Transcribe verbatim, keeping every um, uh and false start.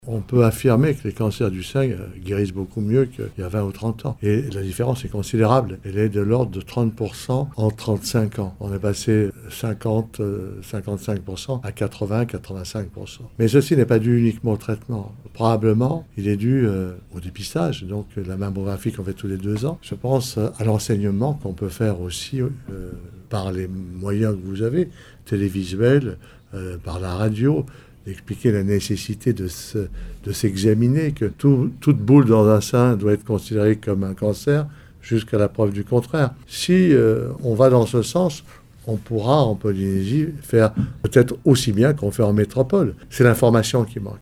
On peut affirmer que les cancers du sein guérissent beaucoup mieux qu'il y a vingt ou trente ans. Et la différence est considérable. Elle est de l'ordre de trente pour cent en trente-cinq ans. On est passé cinquante à cinquante-cinq pour cent à quatre-vingts à quatre-vingt-cinq pour cent. Mais ceci n'est pas dû uniquement au traitement. Probablement, il est dû euh, au dépistage, donc la mammographie qu'on fait tous les deux ans. Je pense à l'enseignement qu'on peut faire aussi euh, par les moyens que vous avez, télévisuels, euh, par la radio, d'expliquer la nécessité de, se, de s'examiner, que tout, toute boule dans un sein doit être considérée comme un cancer, jusqu'à la preuve du contraire. Si euh, on va dans ce sens, on pourra en Polynésie faire peut-être aussi bien qu'on fait en métropole. C'est l'information qui manque.